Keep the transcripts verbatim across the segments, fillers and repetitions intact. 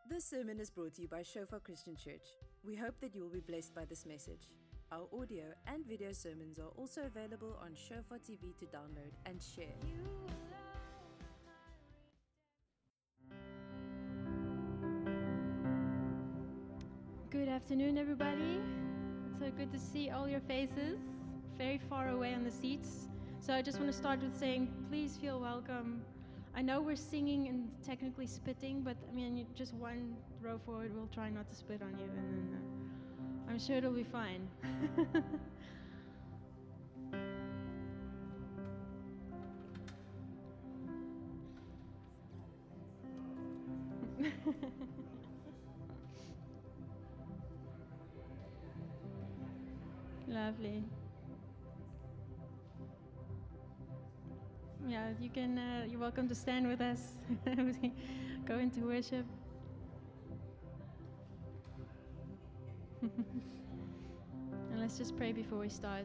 This sermon is brought to you by Shofar Christian Church. We hope that you will be blessed by this message. Our audio and video sermons are also available on Shofar T V to download and share. Good afternoon, everybody. It's so good to see all your faces, very far away on the seats. So I just want to start with saying, please feel welcome. I know we're singing and technically spitting, but I mean, you- just one row forward, we'll try not to spit on you, and then uh, I'm sure it'll be fine. Lovely. Yeah, you can. Uh, you're welcome to stand with us as we go into worship. And let's just pray before we start.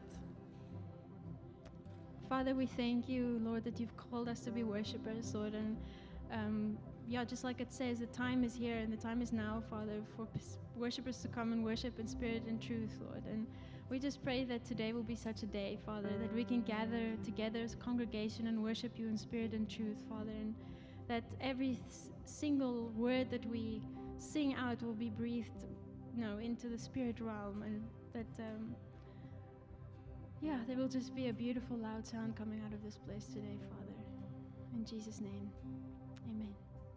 Father, we thank you, Lord, that you've called us to be worshipers, Lord, and um, yeah, just like it says, the time is here and the time is now, Father, for p- worshipers to come and worship in spirit and truth, Lord. And we just pray that today will be such a day, Father, that we can gather together as a congregation and worship you in spirit and truth, Father, and that every s- single word that we sing out will be breathed, you know, into the spirit realm, and that um, yeah, there will just be a beautiful loud sound coming out of this place today, Father. In Jesus' name, amen.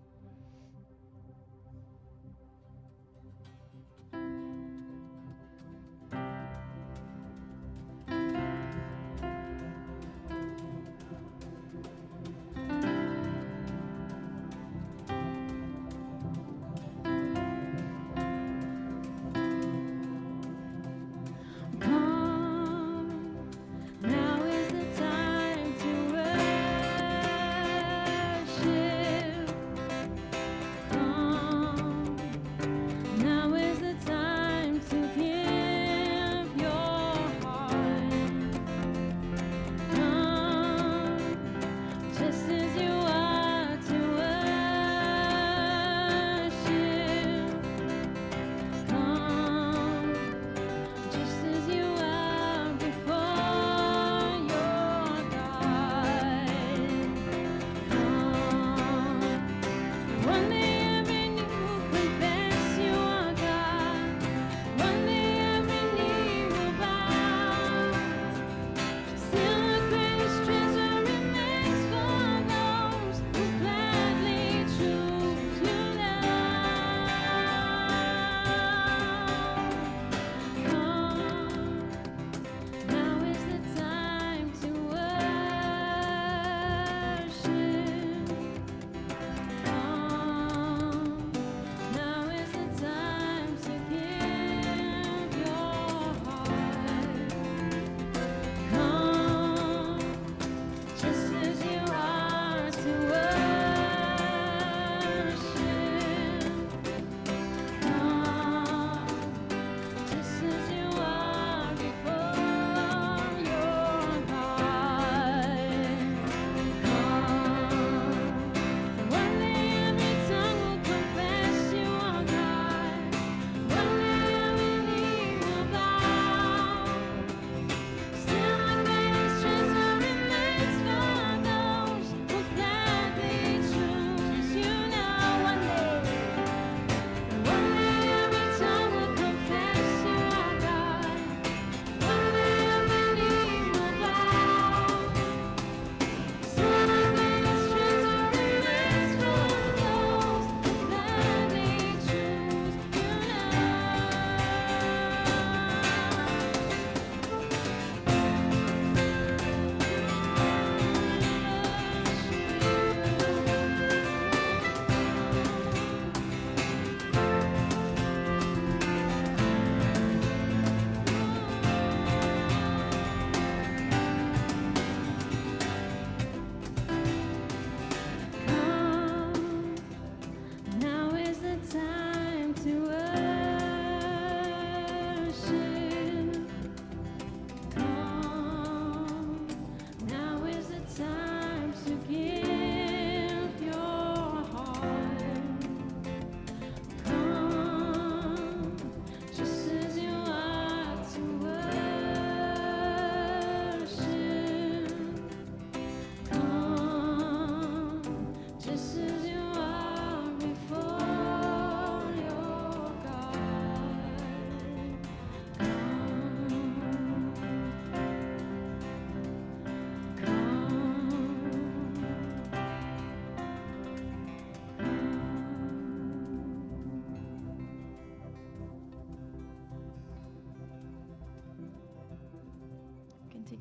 Come, now is the time to worship.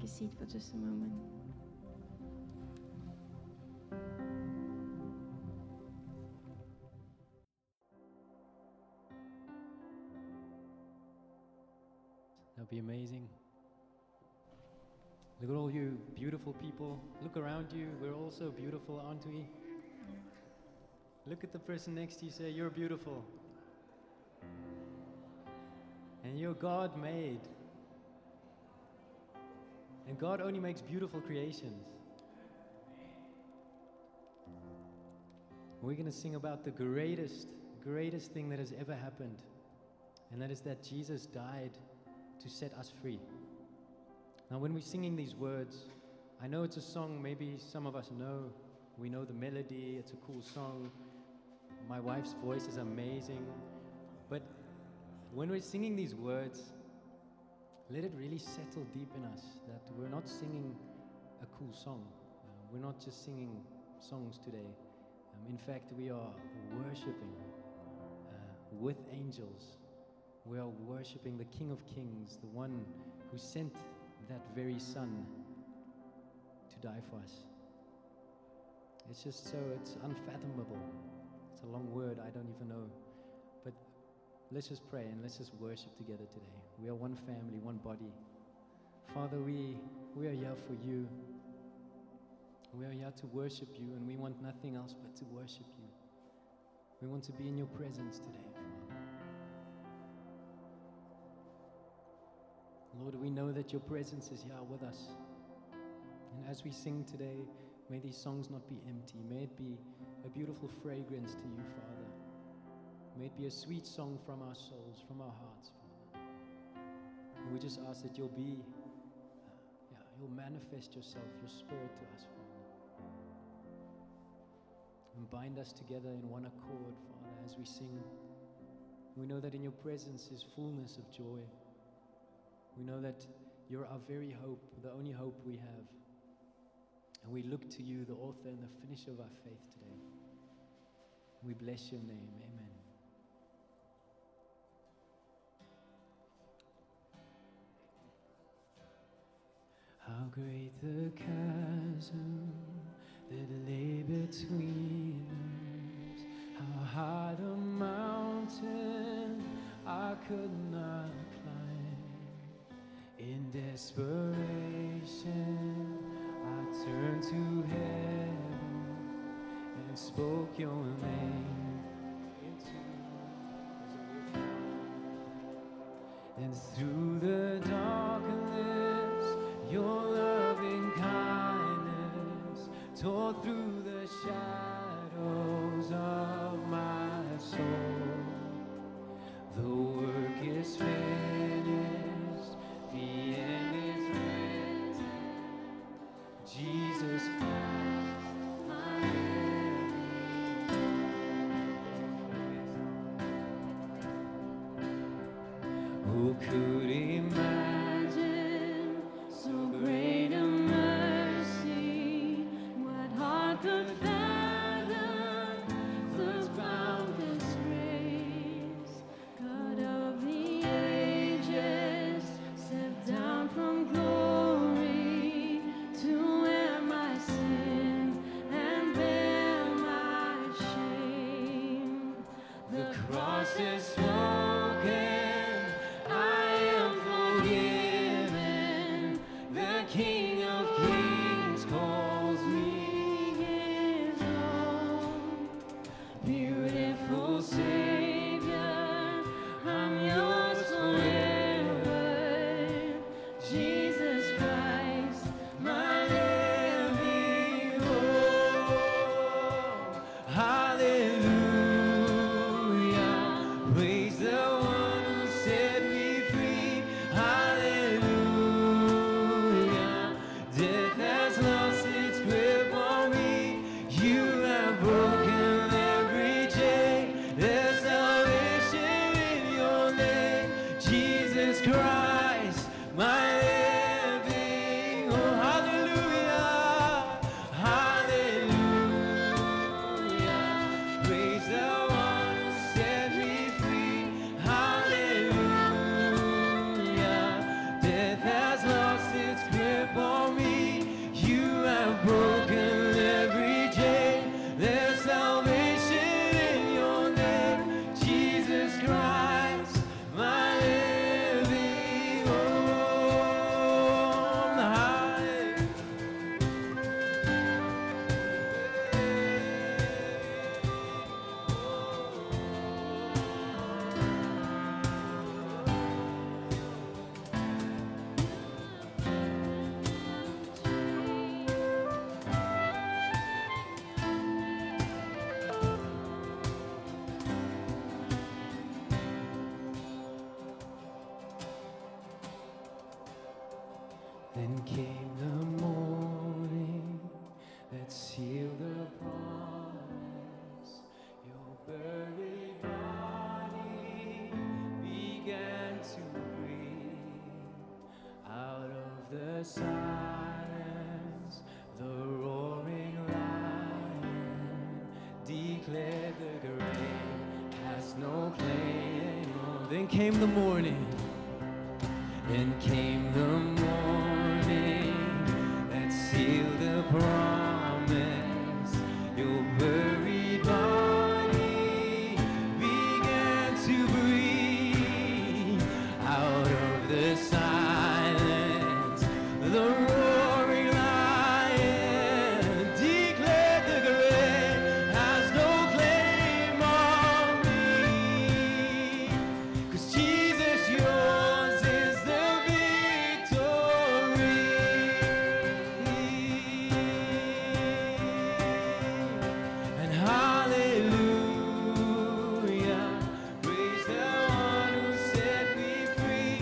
a seat for just a moment. That'd be amazing. Look at all you beautiful people. Look around you. We're all so beautiful, aren't we? Look at the person next to you, say, you're beautiful. And you're God made. And God only makes beautiful creations. We're going to sing about the greatest, greatest thing that has ever happened. And that is that Jesus died to set us free. Now when we're singing these words, I know it's a song maybe some of us know. We know the melody, it's a cool song. My wife's voice is amazing. But when we're singing these words, let it really settle deep in us that we're not singing a cool song. Uh, we're not just singing songs today. Um, in fact, we are worshiping uh, with angels. We are worshiping the King of Kings, the one who sent that very Son to die for us. It's just so, it's unfathomable. It's a long word, I don't even know. But let's just pray and let's just worship together today. We are one family, one body. Father, we, we are here for you. We are here to worship you, and we want nothing else but to worship you. We want to be in your presence today, Father. Lord, we know that your presence is here with us. And as we sing today, may these songs not be empty. May it be a beautiful fragrance to you, Father. May it be a sweet song from our souls, from our hearts, Father. And we just ask that you'll be, uh, yeah, you'll manifest yourself, your Spirit to us, Father. And bind us together in one accord, Father, as we sing. We know that in your presence is fullness of joy. We know that you're our very hope, the only hope we have. And we look to you, the author and the finisher of our faith today. We bless your name. Amen. How great the chasm that lay between us. How high the mountain I could not climb. In desperation, I turned to heaven and spoke your name into, and through the darkness, your loving kindness tore through the shadows of my soul. The work is finished, the end is written. Jesus Christ, my everything. Who could imagine so great a mercy? What heart could fathom the boundless grace? God of the ages, stepped down from glory to wear my sin and bear my shame. The cross is spoken, I am forgiven. The King of Kings calls me his own. Beautiful Savior, I'm yours forever. Jesus Christ, my living hope. Hallelujah, praise the one Then came the morning that sealed the promise. Your buried body began to breathe. Out of the silence, the roaring lion declared the grave has no claim anymore. Then came the morning. Then came the morning that sealed the promise. Your buried body began to breathe. Out of the silence, the roaring lion declared the grave has no claim on me. 'Cause Jesus, yours is the victory. And hallelujah, praise the one who set me free.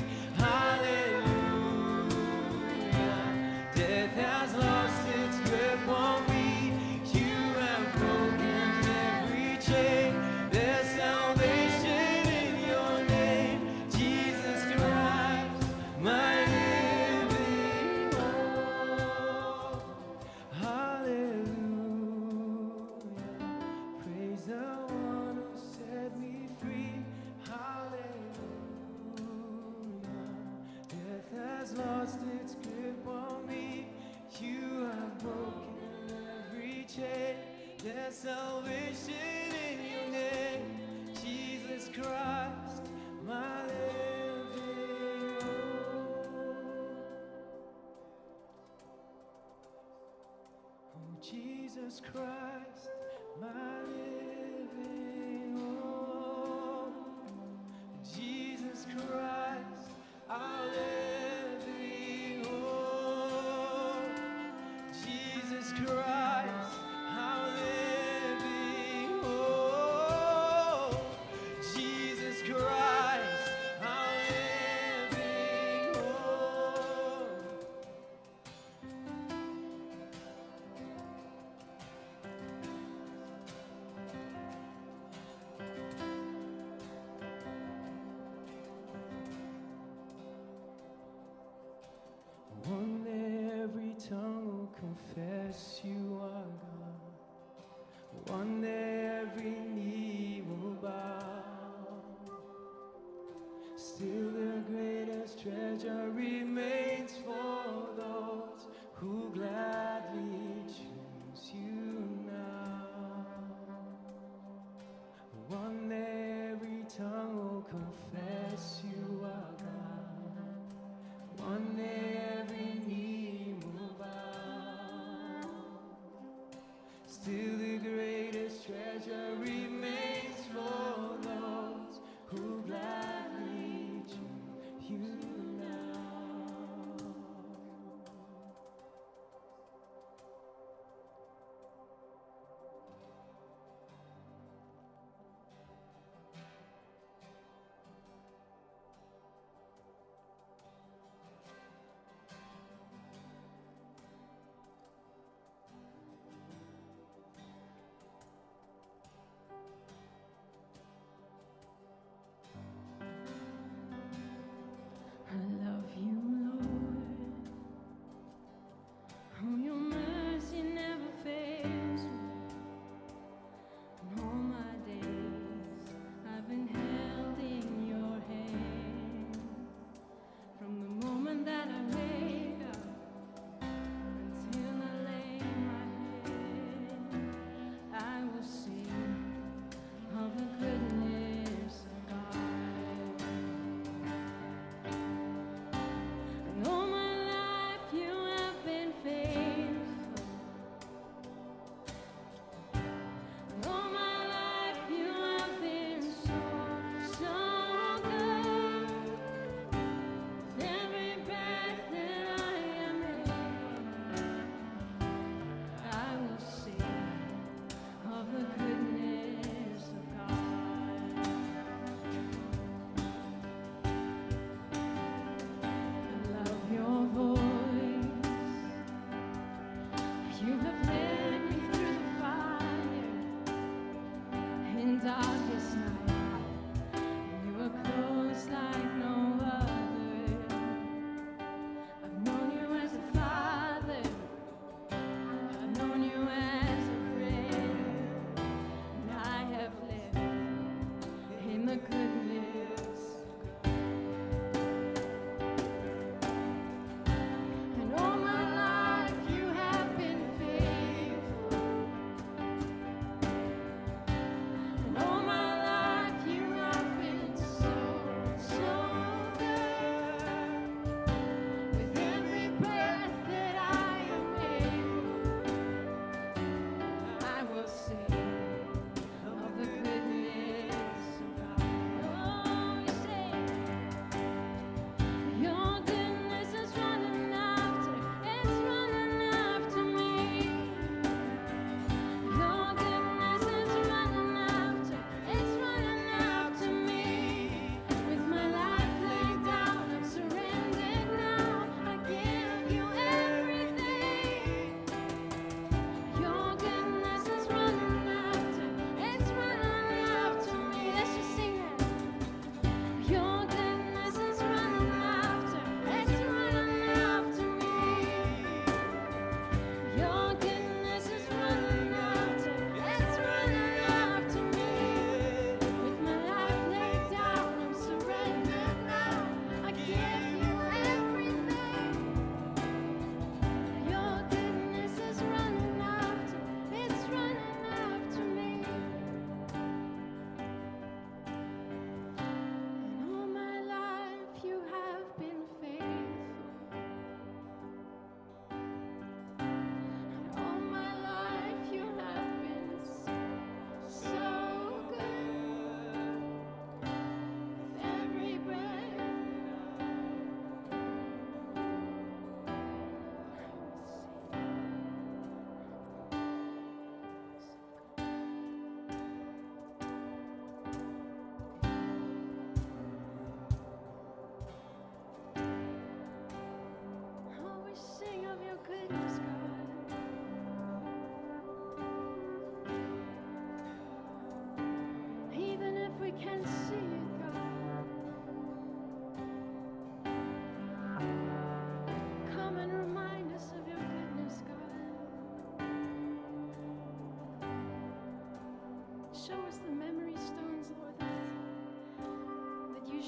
Hallelujah, death has lost its grip on me. You have broken every chain. There's salvation in your name, Jesus Christ, my living hope. Hallelujah, praise the one who set me free. Hallelujah, death has lost its grip on me. You have broken every chain. There's salvation in your name, Jesus Christ, my living hope. Oh, Jesus Christ, my living hope. Jesus Christ, our living hope. Jesus Christ, our living hope. Jesus Christ, our living hope.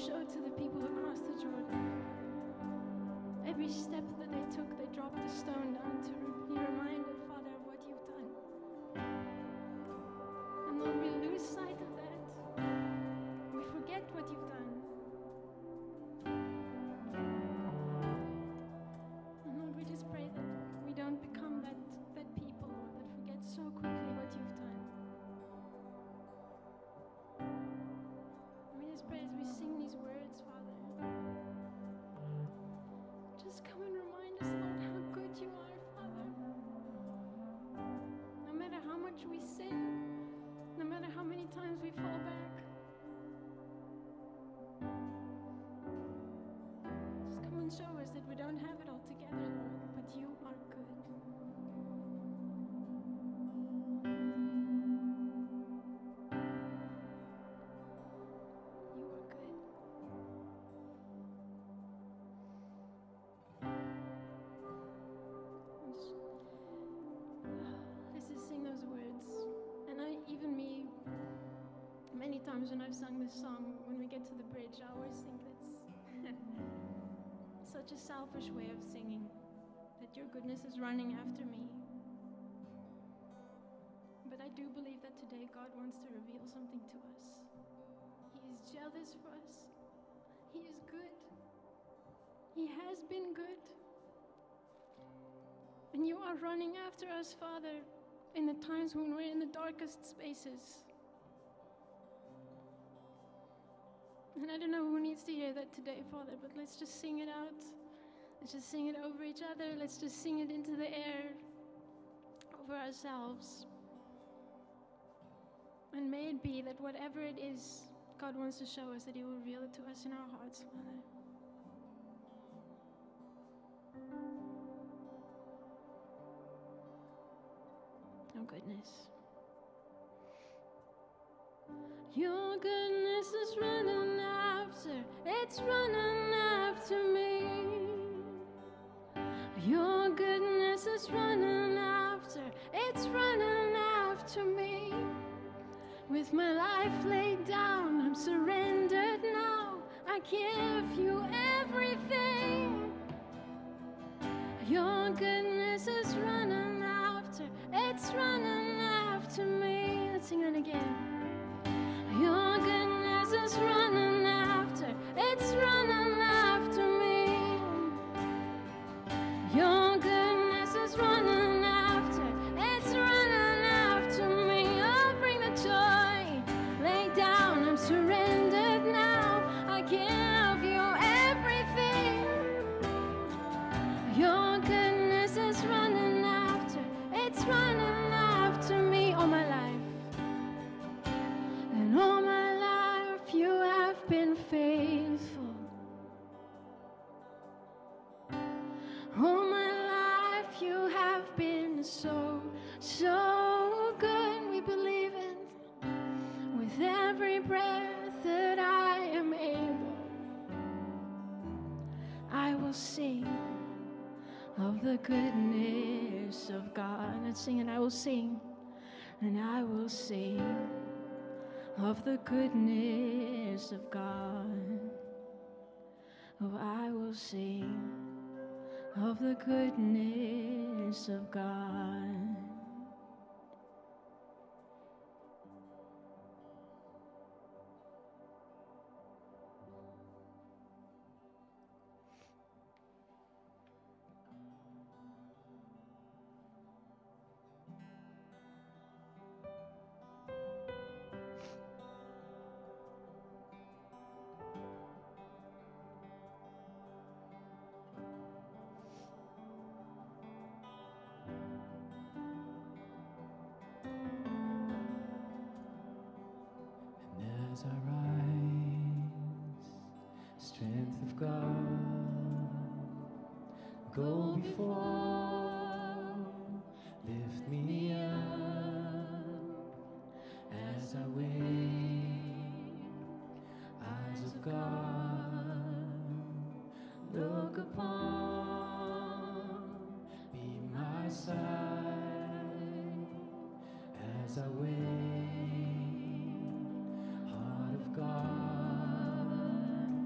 showed to the people across the Jordan. Every step that they took, they dropped a stone down to be reminded, Father, of what you've done. And Lord, we lose sight of that. We forget what you've done. And Lord, we just pray that we don't become that, that people, Lord, that forget so quickly what you've done. And we just pray as we sing these words, Father, just come and remind us, Lord, how good you are, Father. No matter how much we sin, no matter how many times we fall back, just come and show us that we don't have it all together, Lord, but you are good. You are good. I'm just, let's just sing those words. And I, even me, many times when I've sung this song, when we get to the bridge, I always think it's such a selfish way of singing, that your goodness is running after me. But I do believe that today God wants to reveal something to us. He is jealous for us. He is good. He has been good. And you are running after us, Father, in the times when we're in the darkest spaces. And I don't know who needs to hear that today, Father, but let's just sing it out. Let's just sing it over each other. Let's just sing it into the air, over ourselves. And may it be that whatever it is God wants to show us, that He will reveal it to us in our hearts, Father. Oh, goodness. Your goodness is running after, it's running after me. Your goodness is running after, it's running after me. With my life laid down, I'm surrendered now. I give you everything. Your goodness is running after, it's running after me. Let's sing it again. Your goodness is running after, it's running after me. Your goodness is running after, it's running after me. Oh, bring the joy, lay down, I'm surrendered now. I give you everything. Your goodness is running after, it's running after me all my life. And all my life you have been faithful. All my life you have been so, so good. We believe it. With every breath that I am able, I will sing of the goodness of God. Let's sing it. I will sing, and I will sing of the goodness of God. Oh, I will sing of the goodness of God. As I rise, strength of God, go before, lift me up. As I wait, eyes of God, look upon, be my side. As I wait, God,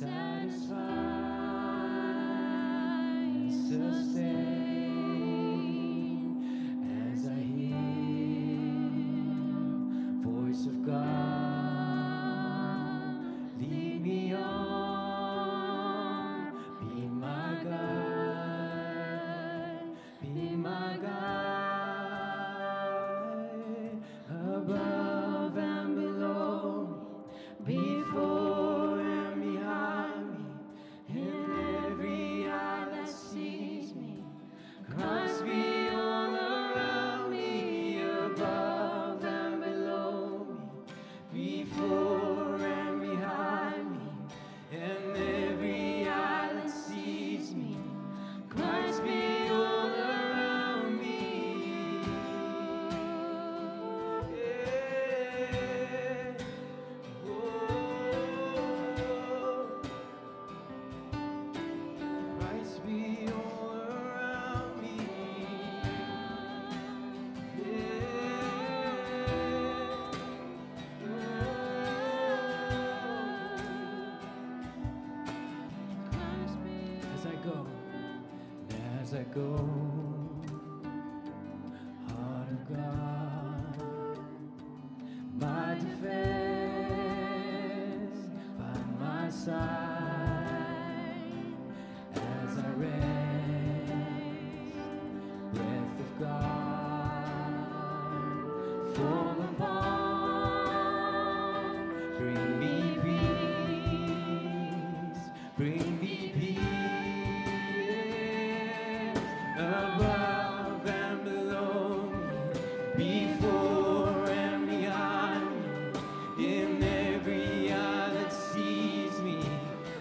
As I go, heart of God, my defense by my side, as I rest, breath of God, fall upon, bring me peace, bring me peace. Above and below me, before and behind me, in every eye that sees me,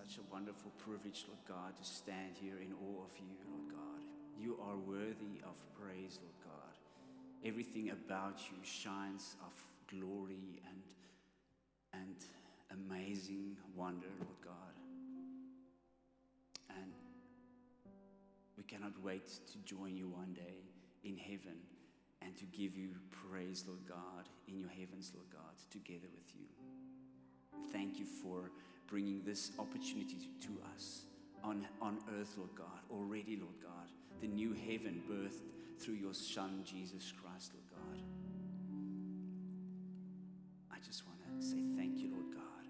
such a wonderful privilege, Lord God, to stand here in awe of you, Lord God. You are worthy of praise, Lord God. Everything about you shines of glory and, and amazing wonder, Lord God. And we cannot wait to join you one day in heaven and to give you praise, Lord God, in your heavens, Lord God, together with you. Thank you for bringing this opportunity to us on, on earth, Lord God, already, Lord God, the new heaven birthed through your Son, Jesus Christ, Lord God. I just want to say thank you, Lord God.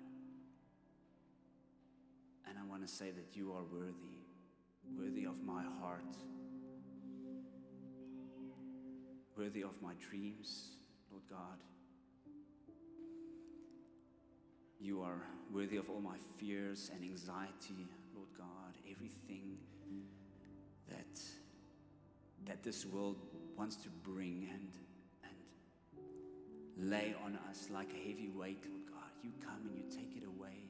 And I want to say that you are worthy, worthy of my heart, worthy of my dreams, Lord God. You are worthy of all my fears and anxiety, Lord God. Everything that that this world wants to bring and and lay on us like a heavy weight, Lord God. You come and you take it away.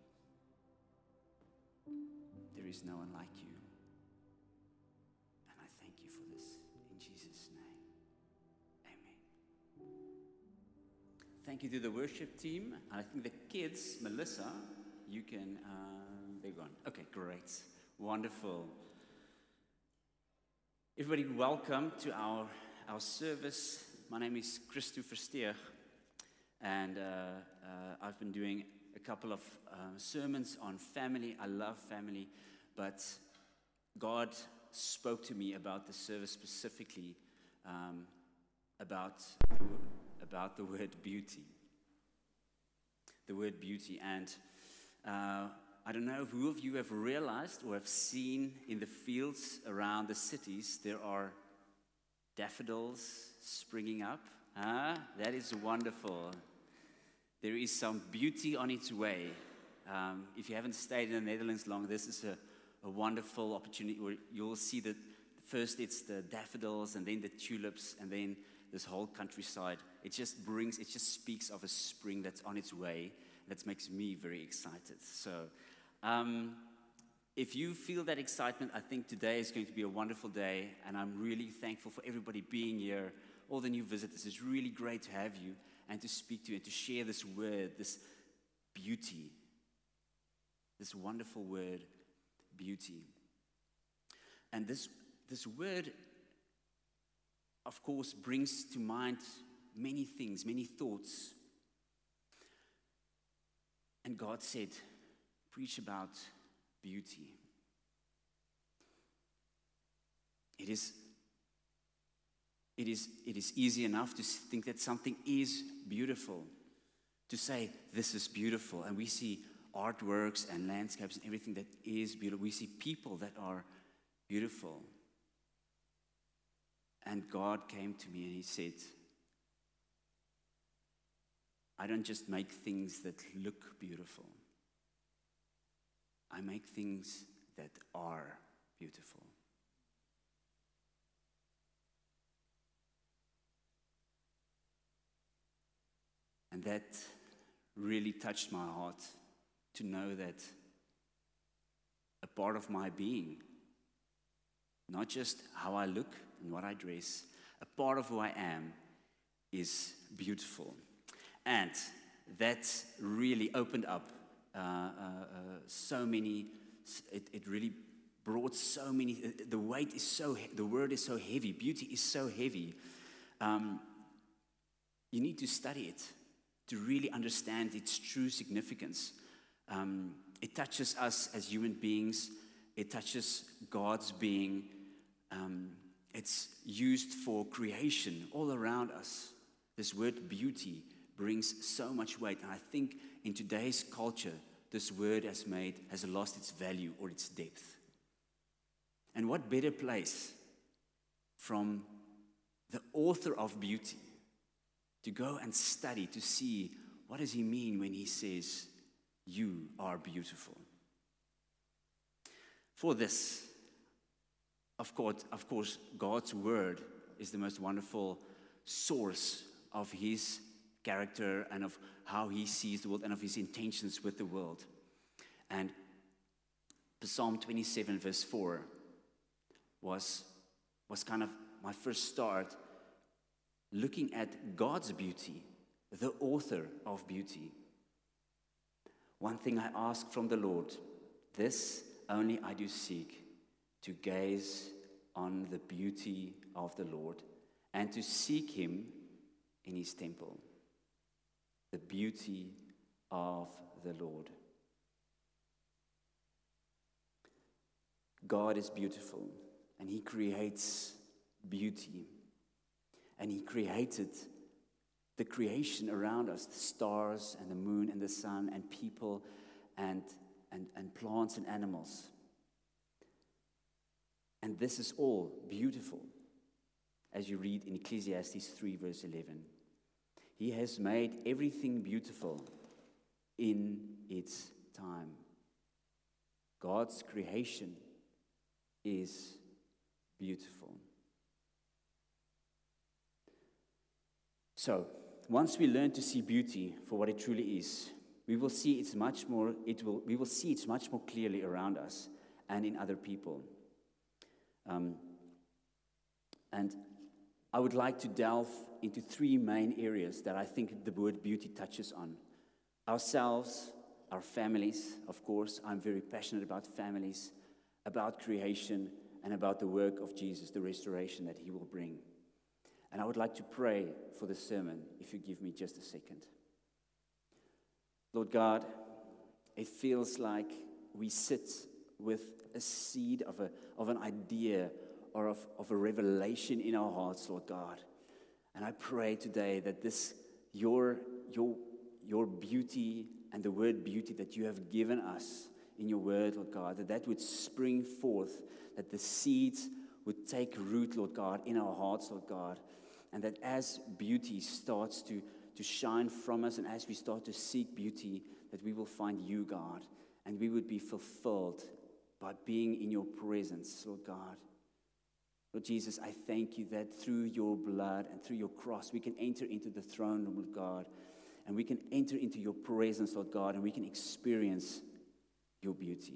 There is no one like you. And I thank you for this in Jesus' name. Amen. Thank you to the worship team. I think the kids, Melissa, you can, uh, they're gone. Okay, great. Wonderful. Everybody, welcome to our, our service. My name is Christo Versteeg, and uh, uh, I've been doing a couple of uh, sermons on family. I love family, but God spoke to me about the service specifically um, about, about the word beauty. The word beauty. And uh, I don't know who of you have realized or have seen in the fields around the cities, there are daffodils springing up. Huh? That is wonderful. There is some beauty on its way. Um, if you haven't stayed in the Netherlands long, this is a, a wonderful opportunity where you'll see that first it's the daffodils and then the tulips and then this whole countryside. It just brings, it just speaks of a spring that's on its way. That makes me very excited. So um, if you feel that excitement, I think today is going to be a wonderful day, and I'm really thankful for everybody being here, all the new visitors. It's really great to have you and to speak to you and to share this word, this beauty, this wonderful word, beauty. And this, this word, of course, brings to mind many things, many thoughts. And God said, preach about beauty. It is, it is, it is easy enough to think that something is beautiful, to say this is beautiful. And we see artworks and landscapes and everything that is beautiful. We see people that are beautiful. And God came to me and he said, I don't just make things that look beautiful. I make things that are beautiful. And that really touched my heart to know that a part of my being, not just how I look and what I dress, a part of who I am is beautiful. And that really opened up uh, uh, uh, so many, it, it really brought so many, the weight is so, the word is so heavy, beauty is so heavy. Um, you need to study it to really understand its true significance. Um, it touches us as human beings. It touches God's being. Um, it's used for creation all around us. This word beauty brings so much weight. And I think in today's culture, this word has made, has lost its value or its depth. And what better place from the author of beauty to go and study, to see what does he mean when he says, you are beautiful. For this, of course, of course, God's word is the most wonderful source of his character and of how he sees the world and of his intentions with the world. And Psalm twenty-seven, verse four, was, was kind of my first start looking at God's beauty, the author of beauty. One thing I ask from the Lord, this only I do seek, to gaze on the beauty of the Lord and to seek him in his temple. The beauty of the Lord. God is beautiful, and he creates beauty. And he created the creation around us, the stars and the moon and the sun and people and, and, and plants and animals. And this is all beautiful, as you read in Ecclesiastes three, verse eleven. He has made everything beautiful in its time. God's creation is beautiful. So, once we learn to see beauty for what it truly is, we will see it's much more, it will, we will see it much more clearly around us and in other people. Um, and I would like to delve into three main areas that I think the word beauty touches on. Ourselves, our families, of course. I'm very passionate about families, about creation, and about the work of Jesus, the restoration that he will bring. And I would like to pray for the sermon, if you give me just a second. Lord God, it feels like we sit with a seed of, a, of an idea or of, of a revelation in our hearts, Lord God. And I pray today that this, your, your, your beauty and the word beauty that you have given us in your word, Lord God, that that would spring forth, that the seeds would take root, Lord God, in our hearts, Lord God. And that as beauty starts to, to shine from us and as we start to seek beauty, that we will find you, God, and we would be fulfilled by being in your presence, Lord God. Lord Jesus, I thank you that through your blood and through your cross, we can enter into the throne room, Lord God, and we can enter into your presence, Lord God, and we can experience your beauty.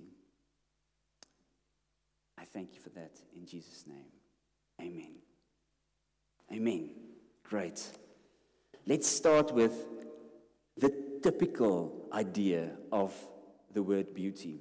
I thank you for that in Jesus' name. Amen. Amen. Great. Let's start with the typical idea of the word beauty.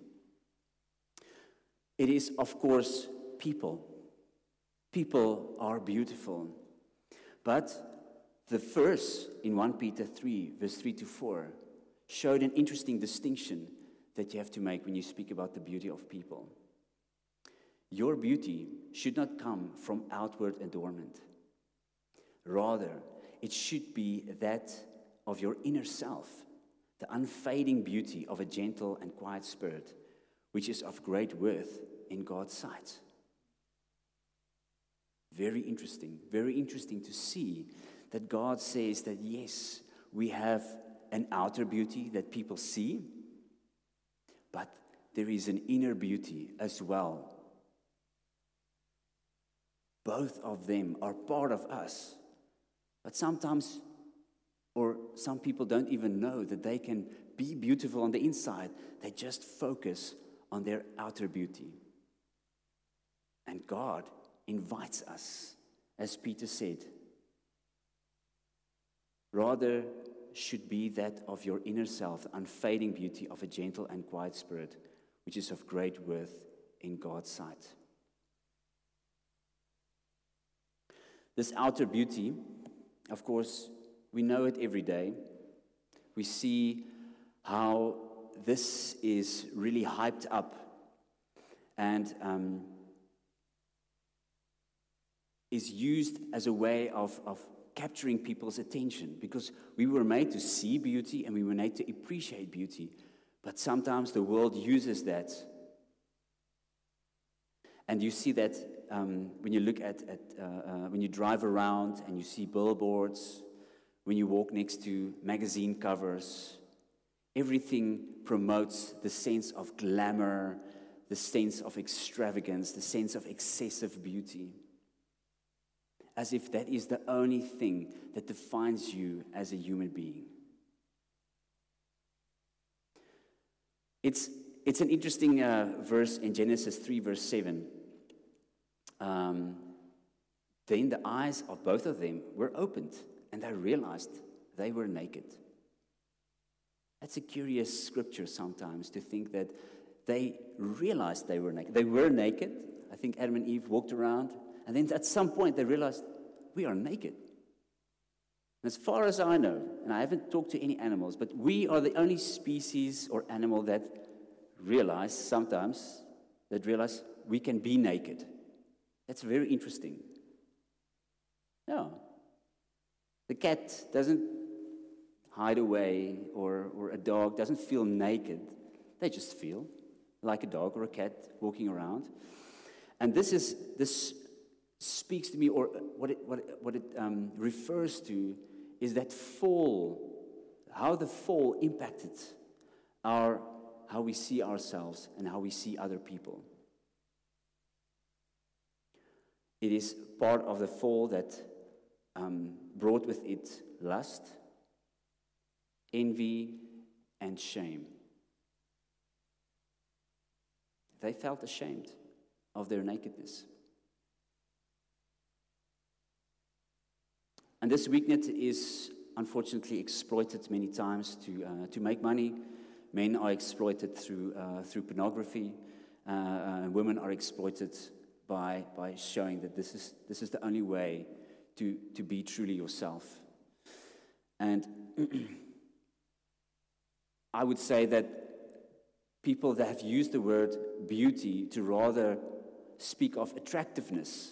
It is, of course, people. People are beautiful. But the verse in First Peter three, verse three to four, showed an interesting distinction that you have to make when you speak about the beauty of people. Your beauty should not come from outward adornment. Rather, it should be that of your inner self, the unfading beauty of a gentle and quiet spirit, which is of great worth in God's sight. Very interesting, very interesting to see that God says that yes, we have an outer beauty that people see, but there is an inner beauty as well. Both of them are part of us. But sometimes, or some people don't even know that they can be beautiful on the inside. They just focus on their outer beauty. And God invites us, as Peter said, rather should be that of your inner self, the unfading beauty of a gentle and quiet spirit, which is of great worth in God's sight. This outer beauty, of course, we know it every day. We see how this is really hyped up and um, is used as a way of, of capturing people's attention, because we were made to see beauty and we were made to appreciate beauty. But sometimes the world uses that. And you see that um, when you look at, at uh, uh, when you drive around and you see billboards, when you walk next to magazine covers, everything promotes the sense of glamour, the sense of extravagance, the sense of excessive beauty. As if that is the only thing that defines you as a human being. It's, it's an interesting uh, verse in Genesis three, verse seven. Um, then the eyes of both of them were opened, and they realized they were naked. That's a curious scripture sometimes, to think that they realized they were naked. They were naked. I think Adam and Eve walked around, and then at some point they realized, we are naked. And as far as I know, and I haven't talked to any animals, but we are the only species or animal that realize sometimes, that realize we can be naked. That's very interesting. No. The cat doesn't hide away, or, or a dog doesn't feel naked. They just feel like a dog or a cat walking around. And this is this speaks to me, or what it, what it, what it um, refers to is that fall, how the fall impacted our how we see ourselves and how we see other people. It is part of the fall that um, brought with it lust, envy, and shame. They felt ashamed of their nakedness. And this weakness is unfortunately exploited many times to uh, to make money. Men are exploited through uh, through pornography. Uh, uh, women are exploited by by showing that this is this is the only way to to be truly yourself. And I would say that people that have used the word beauty to rather speak of attractiveness.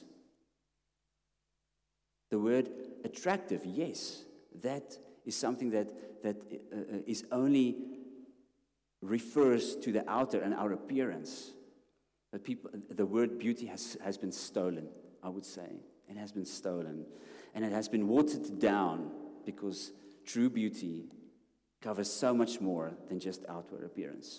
The word attractive, yes, that is something that that uh, is only refers to the outer and our appearance. But people, the word beauty has has been stolen, I would say. It has been stolen, and it has been watered down, because true beauty covers so much more than just outward appearance.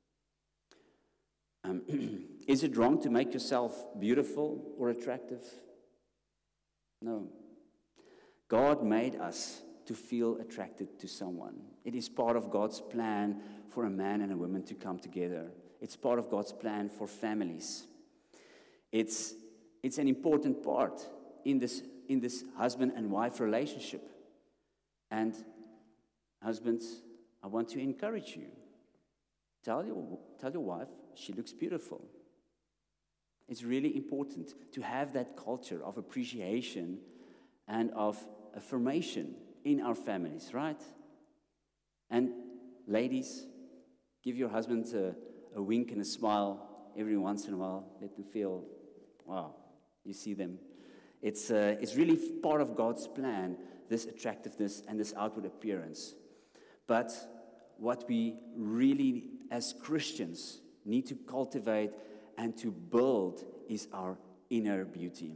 Um, is it wrong to make yourself beautiful or attractive? No. God made us to feel attracted to someone. It is part of God's plan for a man and a woman to come together. It's part of God's plan for families. It's, it's an important part in this, in this husband and wife relationship. And husbands, I want to encourage you. Tell your, tell your wife she looks beautiful. It's really important to have that culture of appreciation and of affirmation in our families, right? And ladies, give your husband a, a wink and a smile every once in a while. Let them feel, wow, you see them. It's, uh, it's really part of God's plan, this attractiveness and this outward appearance. But what we really, as Christians, need to cultivate and to build is our inner beauty.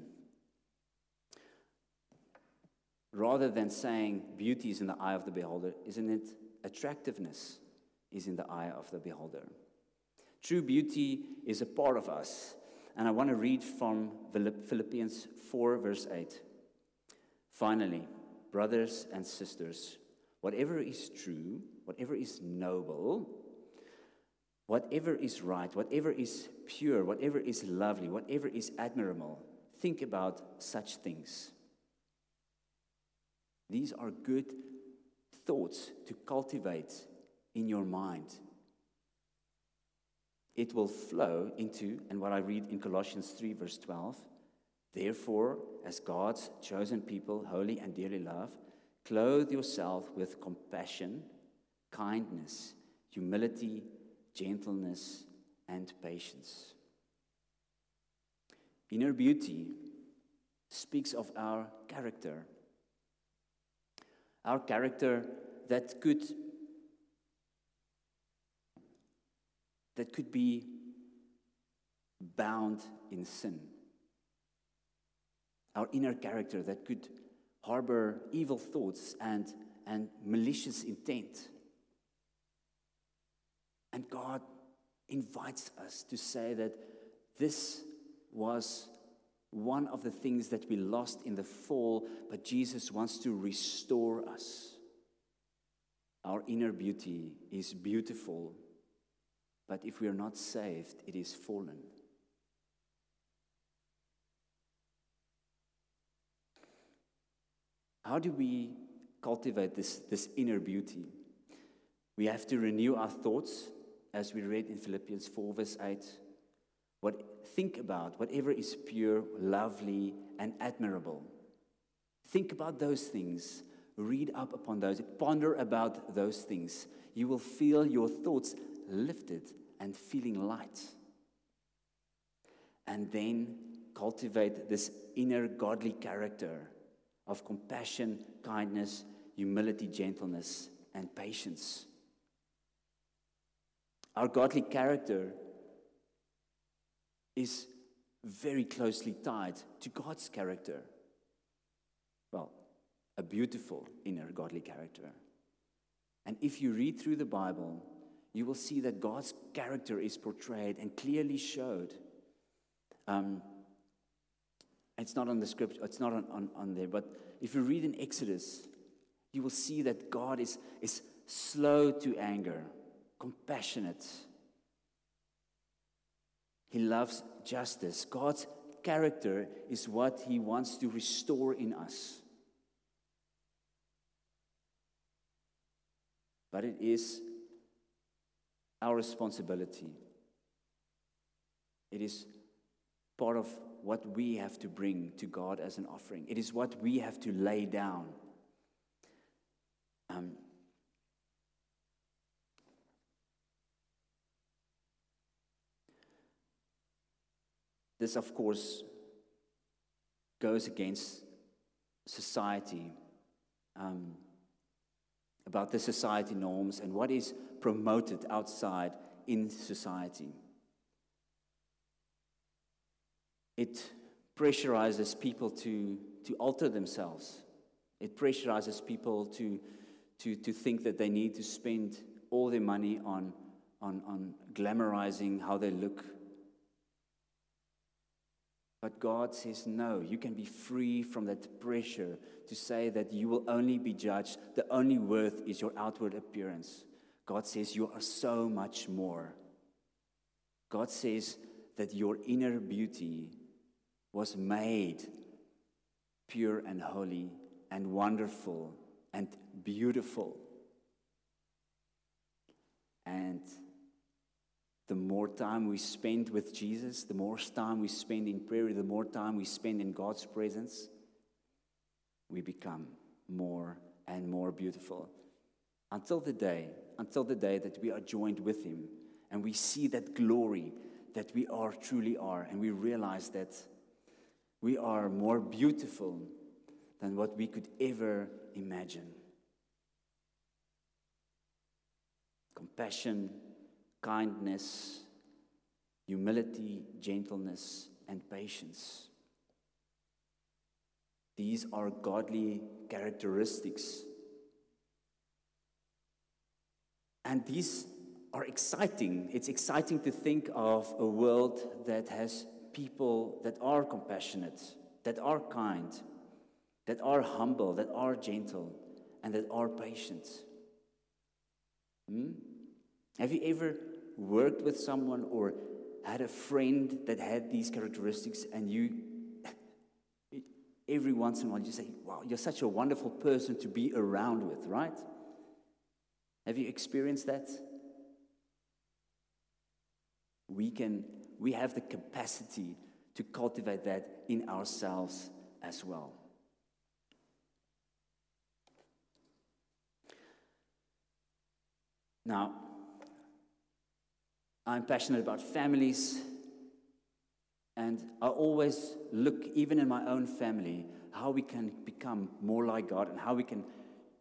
Rather than saying beauty is in the eye of the beholder, isn't it? Attractiveness is in the eye of the beholder. True beauty is a part of us. And I want to read from Philippians four, verse eight. Finally, brothers and sisters, whatever is true, whatever is noble, whatever is right, whatever is pure, whatever is lovely, whatever is admirable, think about such things. These are good thoughts to cultivate in your mind. It will flow into, and what I read in Colossians three, verse twelve, therefore, as God's chosen people, holy and dearly loved, clothe yourself with compassion, kindness, humility, gentleness, and patience. Inner beauty speaks of our character. Our character that could that could be bound in sin. Our inner character that could harbor evil thoughts and, and malicious intent. And God invites us to say that this was one of the things that we lost in the fall, but Jesus wants to restore us. Our inner beauty is beautiful But if we are not saved, it is fallen. How do we cultivate this, this inner beauty? We have to renew our thoughts, as we read in Philippians four, verse eight. What, think about whatever is pure, lovely, and admirable. Think about those things. Read up upon those. Ponder about those things. You will feel your thoughts lifted and feeling light. And then cultivate this inner godly character of compassion, kindness, humility, gentleness, and patience. Our godly character is very closely tied to God's character. Well, a beautiful inner godly character. And if you read through the Bible, you will see that God's character is portrayed and clearly showed. Um, it's not on the script, it's not on, on, on there, but if you read in Exodus, you will see that God is, is slow to anger, compassionate. He loves justice. God's character is what He wants to restore in us. But it is our responsibility. It is part of what we have to bring to God as an offering. It is what we have to lay down. Um, this, of course, goes against society, um, about the society norms and what is promoted outside in society. It pressurizes people to, to alter themselves. It pressurizes people to, to, to think that they need to spend all their money on, on, on glamorizing how they look. But God says, no, you can be free from that pressure to say that you will only be judged. The only worth is your outward appearance. God says you are so much more. God says that your inner beauty was made pure and holy and wonderful and beautiful. And the more time we spend with Jesus, the more time we spend in prayer, the more time we spend in God's presence, we become more and more beautiful. Until the day, until the day that we are joined with Him and we see that glory that we are, truly are, and we realize that we are more beautiful than what we could ever imagine. Compassion, kindness, humility, gentleness, and patience. These are godly characteristics. And these are exciting. It's exciting to think of a world that has people that are compassionate, that are kind, that are humble, that are gentle, and that are patient. Hmm? Have you ever worked with someone or had a friend that had these characteristics, and you, every once in a while, you say, wow, you're such a wonderful person to be around with, right? Have you experienced that? We can, we have the capacity to cultivate that in ourselves as well. Now, I'm passionate about families, and I always look, even in my own family, how we can become more like God and how we can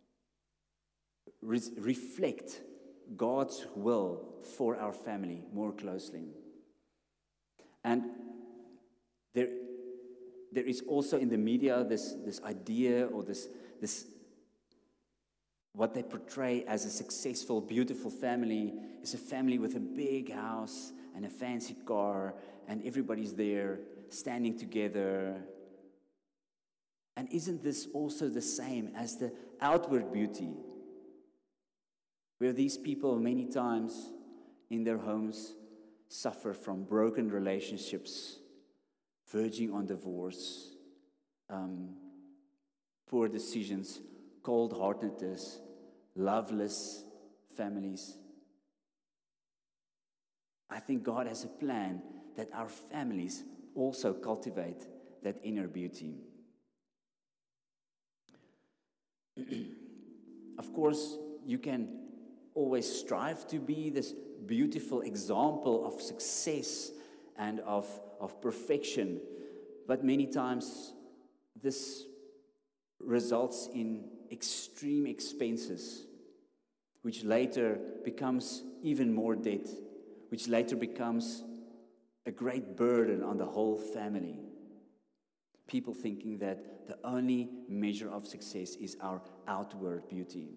re- reflect God's will for our family more closely. And there, there is also in the media this, this idea or this, this what they portray as a successful, beautiful family is a family with a big house and a fancy car, and everybody's there standing together. And isn't this also the same as the outward beauty? Where these people many times in their homes suffer from broken relationships, verging on divorce, um, poor decisions, cold-heartedness, loveless families. I think God has a plan that our families also cultivate that inner beauty. Of course, you can always strive to be this beautiful example of success and of, of perfection, but many times this results in extreme expenses, which later becomes even more debt, which later becomes a great burden on the whole family. People thinking that the only measure of success is our outward beauty.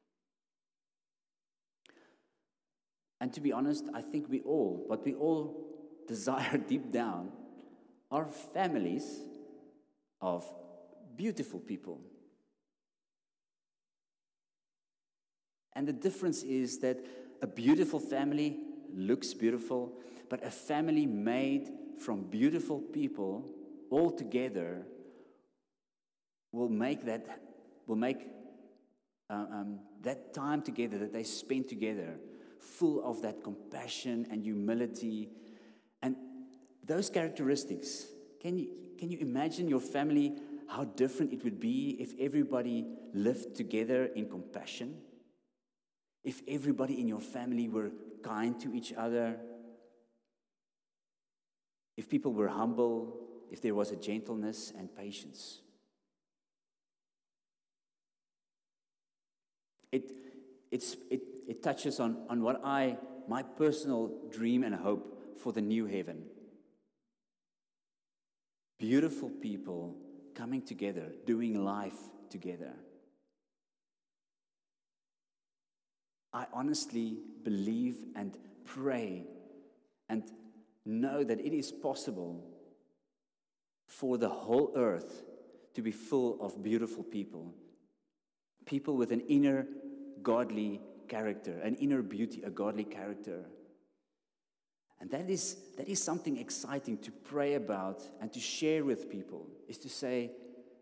And to be honest, I think we all, what we all desire deep down, are families of beautiful people. And the difference is that a beautiful family looks beautiful, but a family made from beautiful people all together will make that will make uh, um, that time together that they spend together full of that compassion and humility and those characteristics. Can you can you imagine your family, how different it would be if everybody lived together in compassion? If everybody in your family were kind to each other? If people were humble? If there was a gentleness and patience? It, it's, it, it touches on, on what I, my personal dream and hope for the new heaven. Beautiful people coming together, doing life together. I honestly believe and pray and know that it is possible for the whole earth to be full of beautiful people. People with an inner godly character, an inner beauty, a godly character. And that is, that is something exciting to pray about and to share with people, is to say,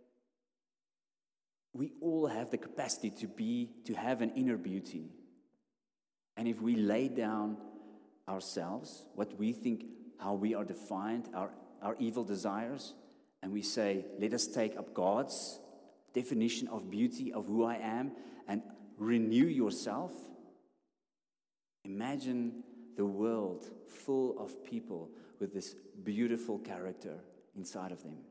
we all have the capacity to be, to have an inner beauty. And if we lay down ourselves, what we think, how we are defined, our, our evil desires, and we say, let us take up God's definition of beauty, of who I am, and renew yourself. Imagine the world full of people with this beautiful character inside of them.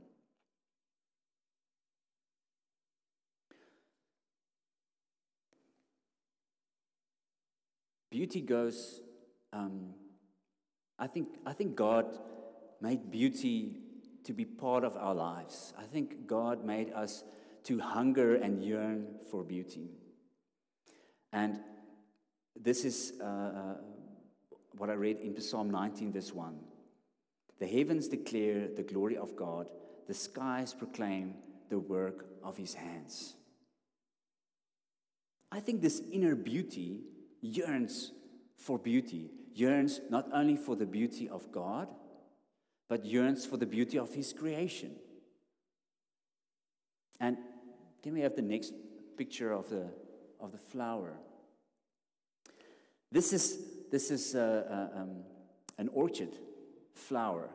Beauty goes, um, I think, I think God made beauty to be part of our lives. I think God made us to hunger and yearn for beauty. And this is uh, uh, what I read in Psalm nineteen, verse one. The heavens declare the glory of God. The skies proclaim the work of his hands. I think this inner beauty yearns for beauty, yearns not only for the beauty of God, but yearns for the beauty of his creation. And can we have the next picture of the of the flower? This is this is uh, uh, um, an orchid flower,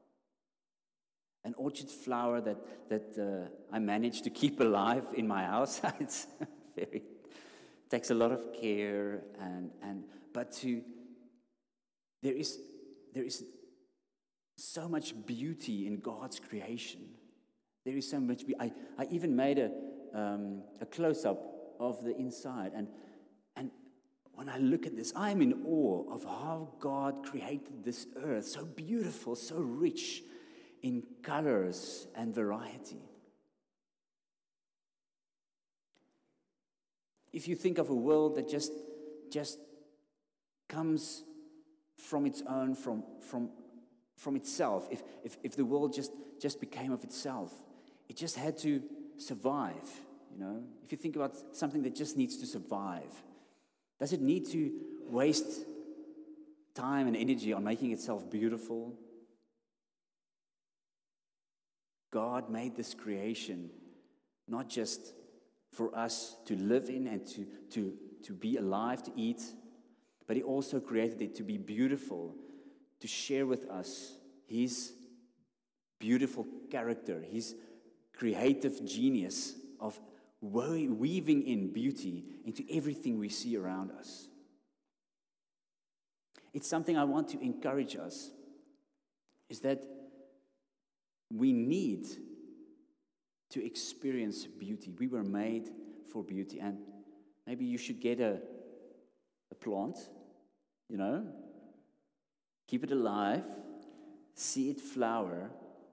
an orchid flower that that uh, I managed to keep alive in my house. It's very takes a lot of care and and but to there is there is so much beauty in God's creation. There is so much beauty. I, I even made a um, a close-up of the inside, and and when I look at this, I am in awe of how God created this earth, so beautiful, so rich in colors and variety. If you think of a world that just just comes from its own, from from from itself, if if if the world just just became of itself, it just had to survive, you know. If you think about something that just needs to survive, does it need to waste time and energy on making itself beautiful. God made this creation not just for us to live in and to, to, to be alive, to eat, but He also created it to be beautiful, to share with us His beautiful character, His creative genius of weaving in beauty into everything we see around us. It's something I want to encourage us, is that we need to experience beauty. We were made for beauty, and maybe you should get a, a plant, you know, keep it alive, see it flower,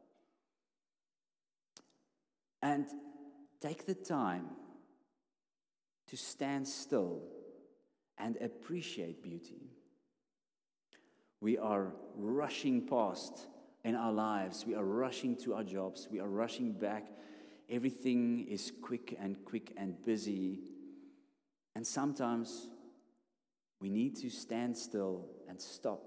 and take the time to stand still and appreciate beauty. We are rushing past in our lives. We are rushing to our jobs. We are rushing back. Everything is quick and quick and busy. And sometimes we need to stand still and stop.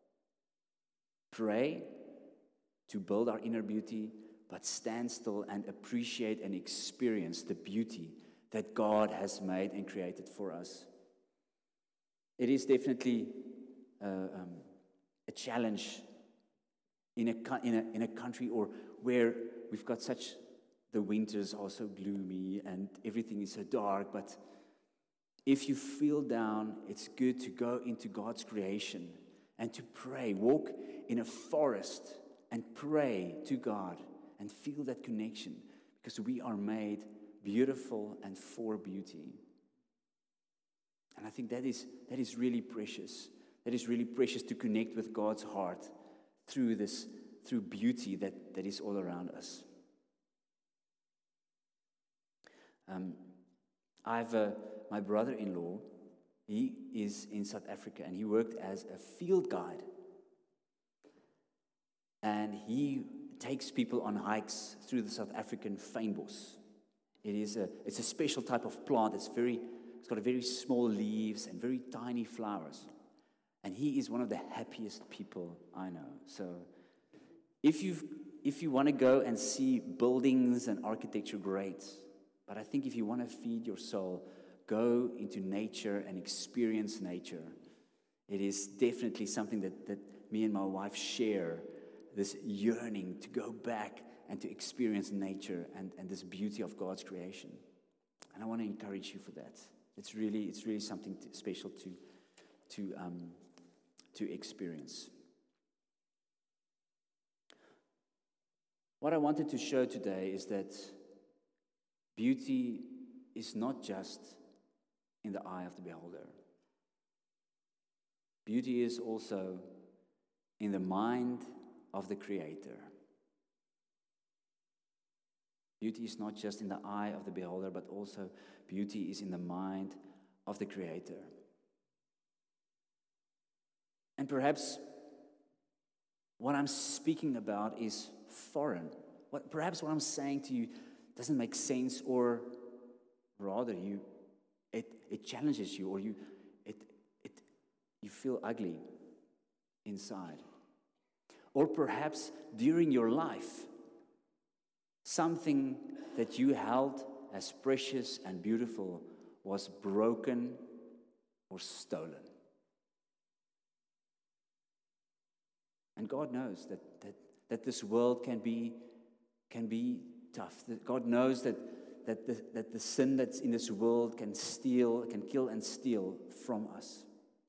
Pray to build our inner beauty, but stand still and appreciate and experience the beauty that God has made and created for us. It is definitely uh, um, a challenge in a, in, a, in a country or where we've got such, the winters are so gloomy and everything is so dark, but if you feel down, it's good to go into God's creation and to pray. Walk in a forest and pray to God and feel that connection, because we are made beautiful and for beauty. And I think that is that is really precious. That is really precious to connect with God's heart through this, through beauty that, that is all around us. Um, I have a, my brother-in-law. He is in South Africa, and he worked as a field guide. And he takes people on hikes through the South African fynbos. It is a it's a special type of plant. It's very it's got a very small leaves and very tiny flowers. And he is one of the happiest people I know. So if you if you want to go and see buildings and architecture, great. But I think if you want to feed your soul, go into nature and experience nature. It is definitely something that, that me and my wife share, this yearning to go back and to experience nature and, and this beauty of God's creation. And I want to encourage you for that. It's really it's really something to, special to to um, to experience. What I wanted to show today is that beauty is not just in the eye of the beholder. Beauty is also in the mind of the Creator. Beauty is not just in the eye of the beholder, but also beauty is in the mind of the Creator. And perhaps what I'm speaking about is foreign. What, perhaps what I'm saying to you doesn't make sense, or rather, you it it challenges you, or you it it you feel ugly inside. Or perhaps during your life, something that you held as precious and beautiful was broken or stolen. And God knows that that, that this world can be can be tough. That God knows that that the, that the sin that's in this world can steal, can kill and steal from us.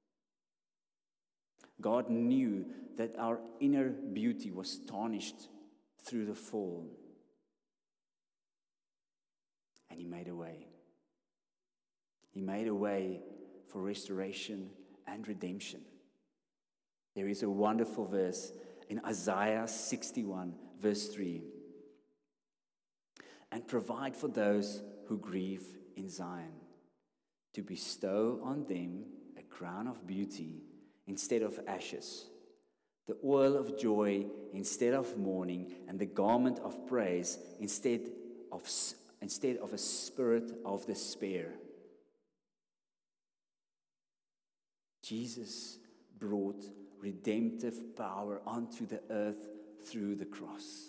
God knew that our inner beauty was tarnished through the fall. And He made a way. He made a way for restoration and redemption. There is a wonderful verse in Isaiah sixty-one, verse three. And provide for those who grieve in Zion, to bestow on them a crown of beauty instead of ashes, the oil of joy instead of mourning, and the garment of praise instead of, instead of a spirit of despair. Jesus brought redemptive power onto the earth through the cross.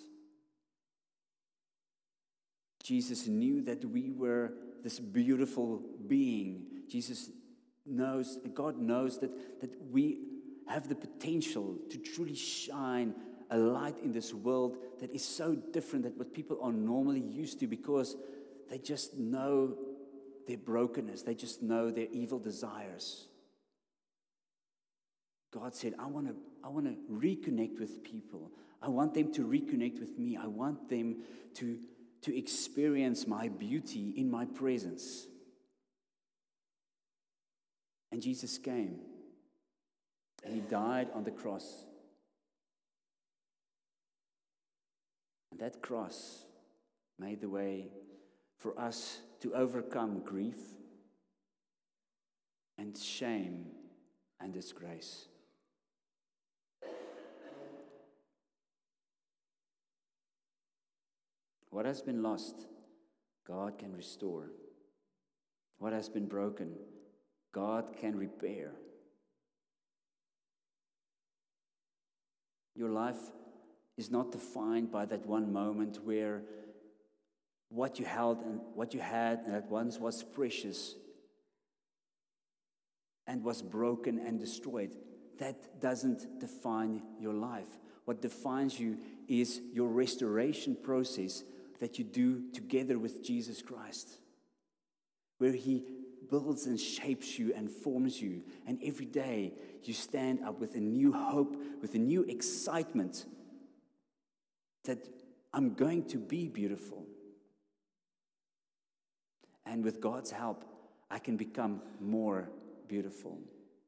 Jesus knew that we were this beautiful being. Jesus knows, God knows that, that we have the potential to truly shine a light in this world that is so different than what people are normally used to, because they just know their brokenness. They just know their evil desires. God said, I want to I want to reconnect with people. I want them to reconnect with me. I want them to, to experience my beauty in my presence. And Jesus came, and he died on the cross. And that cross made the way for us to overcome grief and shame and disgrace. What has been lost, God can restore. What has been broken, God can repair. Your life is not defined by that one moment where what you held and what you had and that once was precious and was broken and destroyed. That doesn't define your life. What defines you is your restoration process that you do together with Jesus Christ, where he builds and shapes you and forms you. And every day you stand up with a new hope, with a new excitement that I'm going to be beautiful. And with God's help, I can become more beautiful.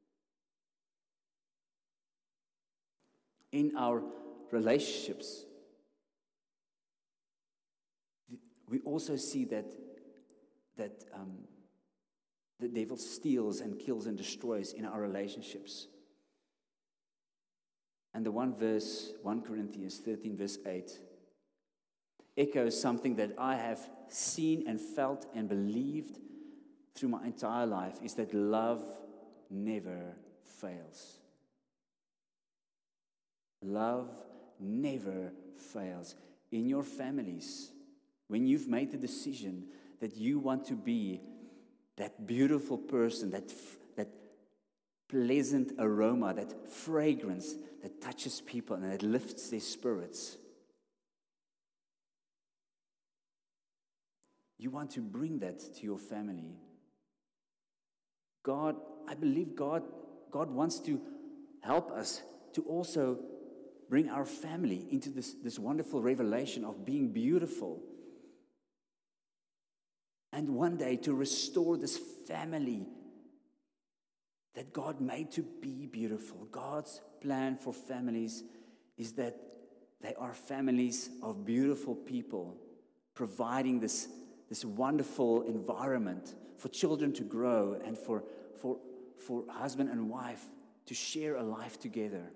In our relationships, we also see that, that um, the devil steals and kills and destroys in our relationships. And the one verse, First Corinthians thirteen, verse eight, echoes something that I have seen and felt and believed through my entire life, is that love never fails. Love never fails. In your families, when you've made the decision that you want to be that beautiful person, that, that pleasant aroma, that fragrance that touches people and that lifts their spirits, you want to bring that to your family. God, I believe God, God wants to help us to also bring our family into this, this wonderful revelation of being beautiful. And one day to restore this family that God made to be beautiful. God's plan for families is that they are families of beautiful people, providing this, this wonderful environment for children to grow and for, for, for husband and wife to share a life together.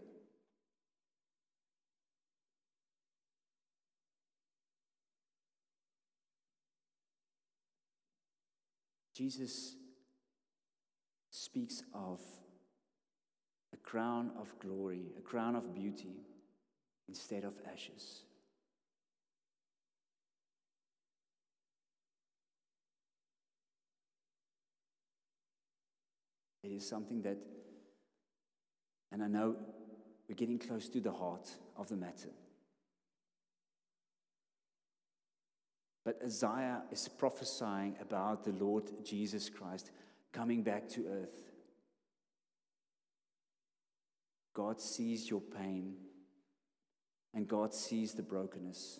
Jesus speaks of a crown of glory, a crown of beauty instead of ashes. It is something that, and I know we're getting close to the heart of the matter. But Isaiah is prophesying about the Lord Jesus Christ coming back to earth. God sees your pain, and God sees the brokenness.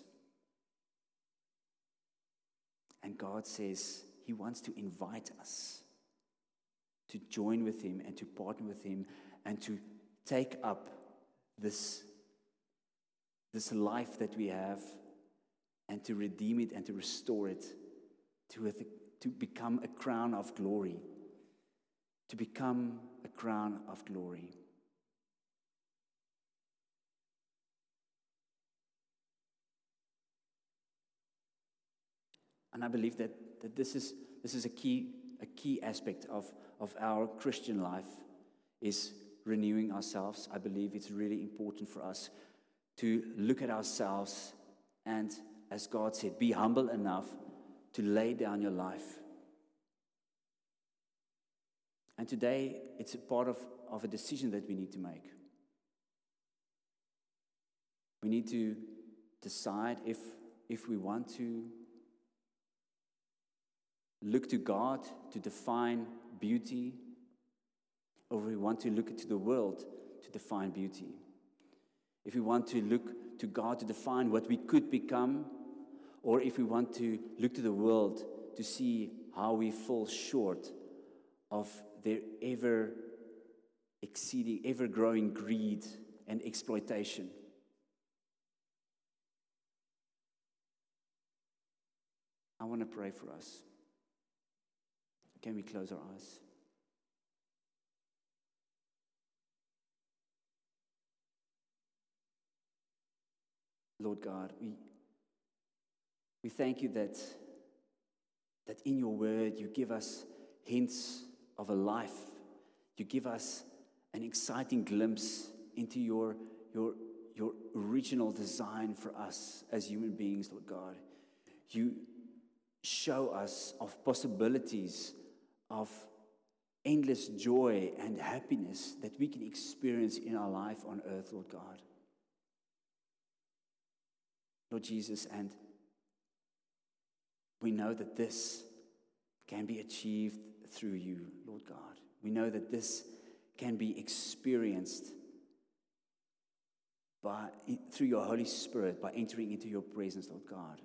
And God says He wants to invite us to join with Him and to partner with Him and to take up this, this life that we have and to redeem it and to restore it to, a, to become a crown of glory. To become a crown of glory. And I believe that, that this is this is a key a key aspect of, of our Christian life, is renewing ourselves, I believe it's really important for us to look at ourselves and, as God said, be humble enough to lay down your life. And today, it's a part of, of a decision that we need to make. We need to decide if, if we want to look to God to define beauty, or if we want to look to the world to define beauty. If we want to look to God to define what we could become, or if we want to look to the world to see how we fall short of their ever exceeding, ever growing greed and exploitation. I want to pray for us. Can we close our eyes? Lord God, we, we thank you that, that in your word you give us hints of a life. You give us an exciting glimpse into your, your, your original design for us as human beings, Lord God. You show us of possibilities, of endless joy and happiness that we can experience in our life on earth, Lord God. Lord Jesus, and we know that this can be achieved through you, Lord God. We know that this can be experienced by, through your Holy Spirit, by entering into your presence, Lord God.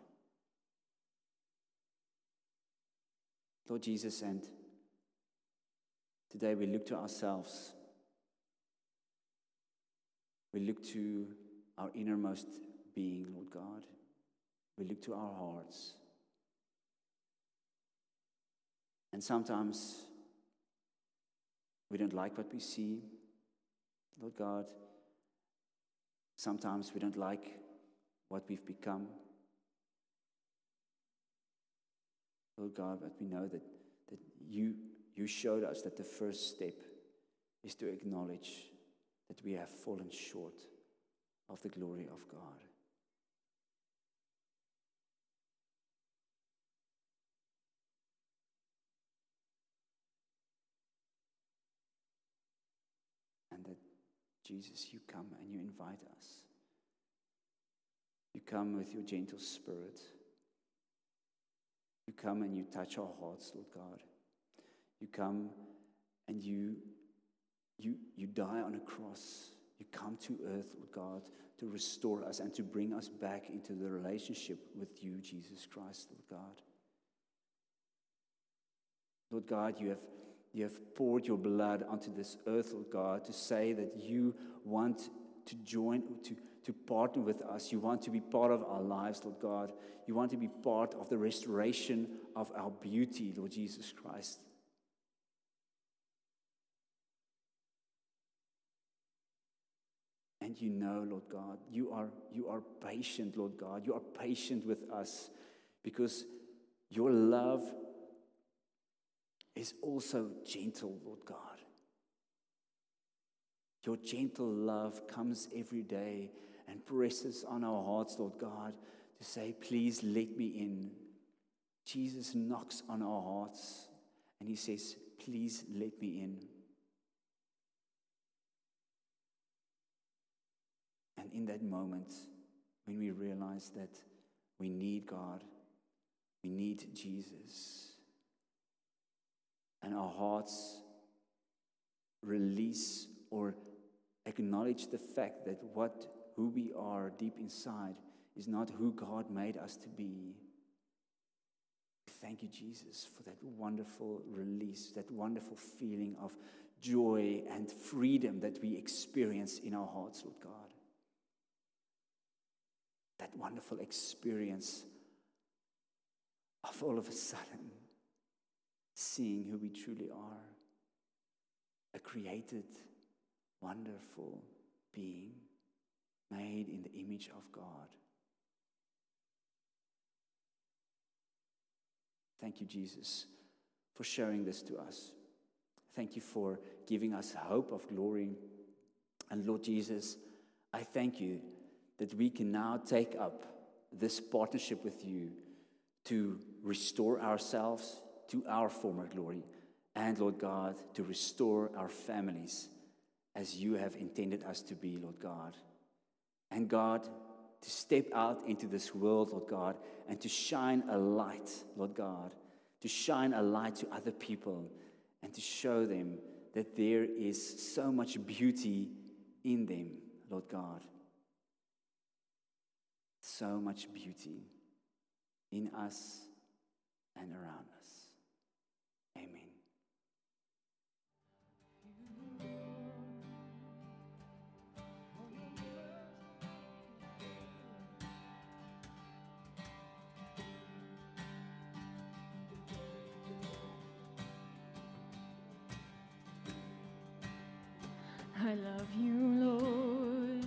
Lord Jesus, and today we look to ourselves. We look to our innermost being, Lord God. We look to our hearts. And sometimes we don't like what we see, Lord God. Sometimes we don't like what we've become, Lord God, but we know that, that you, you showed us that the first step is to acknowledge that we have fallen short of the glory of God. And that, Jesus, you come and you invite us. You come with your gentle spirit. You come and you touch our hearts, Lord God. You come and you, you, you die on a cross. You come to earth, Lord God, to restore us and to bring us back into the relationship with you, Jesus Christ, Lord God. Lord God, you have, you have poured your blood onto this earth, Lord God, to say that you want to join, to, to partner with us. You want to be part of our lives, Lord God. You want to be part of the restoration of our beauty, Lord Jesus Christ. And you know, Lord God, you are, you are patient, Lord God. You are patient with us because your love is also gentle, Lord God. Your gentle love comes every day and presses on our hearts, Lord God, to say, please let me in. Jesus knocks on our hearts and he says, please let me in. And in that moment, when we realize that we need God, we need Jesus, and our hearts release or acknowledge the fact that what who we are deep inside is not who God made us to be. Thank you, Jesus, for that wonderful release, that wonderful feeling of joy and freedom that we experience in our hearts, Lord God. That wonderful experience of all of a sudden seeing who we truly are, a created, wonderful being made in the image of God. Thank you, Jesus, for showing this to us. Thank you for giving us hope of glory. And Lord Jesus, I thank you that we can now take up this partnership with you to restore ourselves to our former glory. And Lord God, to restore our families as you have intended us to be, Lord God. And God, to step out into this world, Lord God, and to shine a light, Lord God, to shine a light to other people and to show them that there is so much beauty in them, Lord God. So much beauty in us and around us. Amen. I love you, Lord.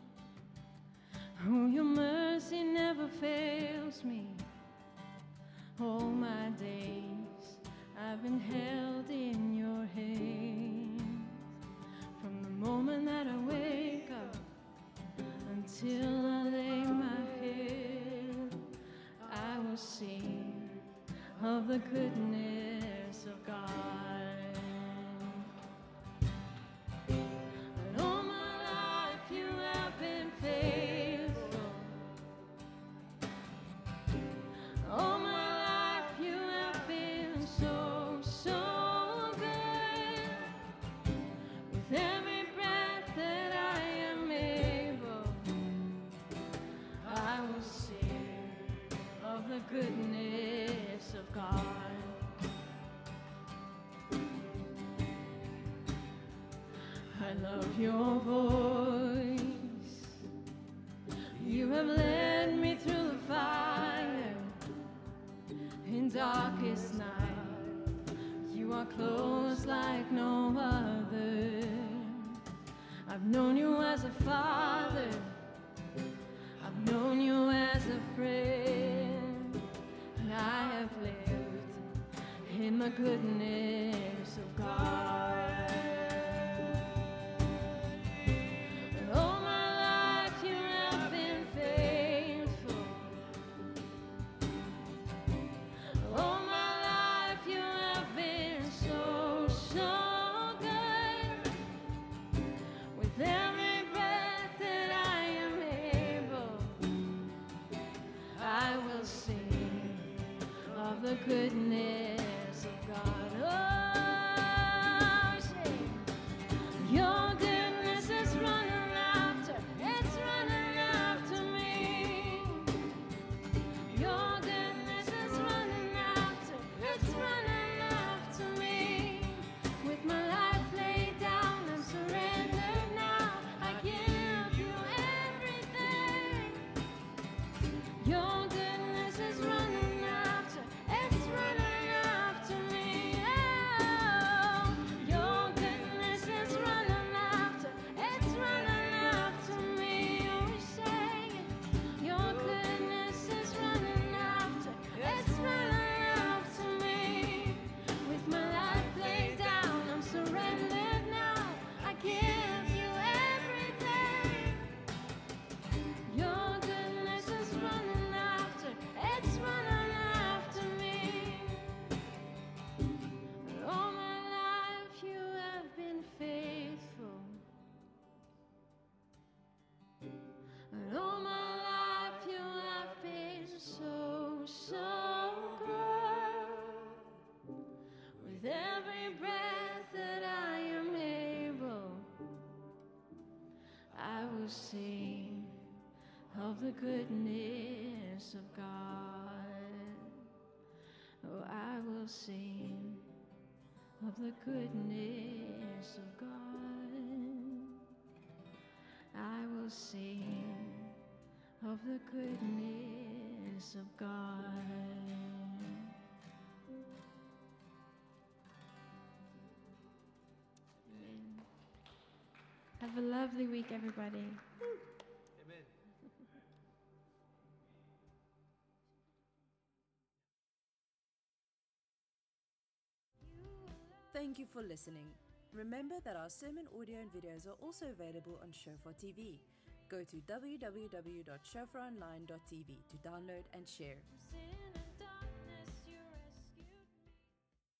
Oh, your mercy never fails me. All my days I've been held in your hands. From the moment that I wake up until I lay my head, I will sing of the goodness of God. Goodness of God. I love your voice. You have led me through the fire in darkest night. You are close like no other. I've known you as a father. I've known you as a friend. I have lived in the goodness of God. And all my life you have been faithful. All my life you have been so, so good. With every breath that I am able, I will sing of the goodness of God. Oh, sing. Your goodness is running after, it's running after me. Your goodness is running after, it's running after me. With my life laid down, I'm surrendered now. I give you everything. Your goodness is running. Sing of the goodness of God. Oh, I will sing of the goodness of God. I will sing of the goodness of God. Have a lovely week, everybody. Amen. Thank Thank you for listening. Remember that our sermon audio and videos are also available on Shofar T V. Go to w w w dot shofar online dot t v to download and share.